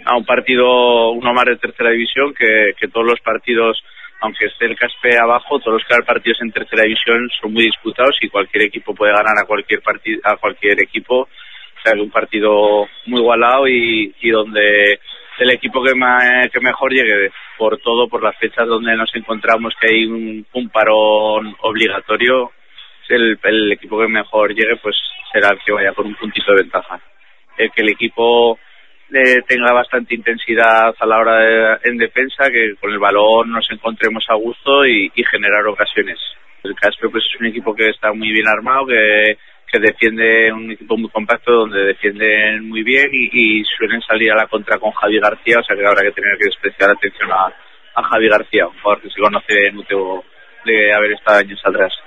a un partido, uno más de tercera división, que todos los partidos, aunque esté el Caspe abajo, todos los partidos en tercera división son muy disputados y cualquier equipo puede ganar a cualquier equipo. O sea, que un partido muy igualado y donde el equipo que mejor llegue, por las fechas donde nos encontramos, que hay un parón obligatorio, el equipo que mejor llegue pues será el que vaya con un puntito de ventaja. Que el equipo tenga bastante intensidad a la hora en defensa, que con el balón nos encontremos a gusto y generar ocasiones. El Caspe pues es un equipo que está muy bien armado, que defiende, un equipo muy compacto donde defienden muy bien y suelen salir a la contra con Javi García, o sea que habrá que tener que prestar atención a Javi García, un jugador que se conoce mucho de haber estado años atrás.